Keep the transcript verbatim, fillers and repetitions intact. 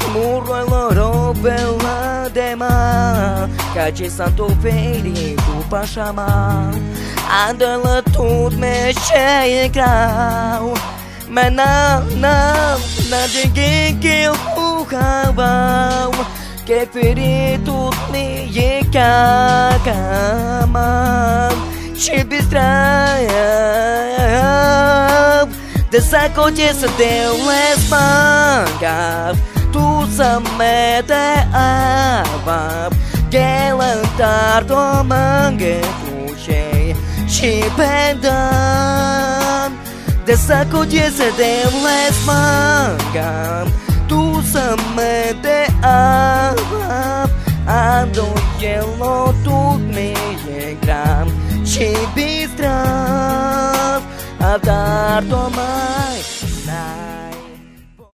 Murro loro bella dema Caci santo vedi tu pashama Andala tut me che grau Mà na na na dingi kêu khu khao bao Che feri tut ni ye ca ca ma Ci bistraya De saco che se deu les manga Tu sa me te avab Che lantar to mange tu che Ci pendan De saco che se deu les manga Tu sa me te avab Ando yellow tut me ye gram Ci bistraya A dar to mai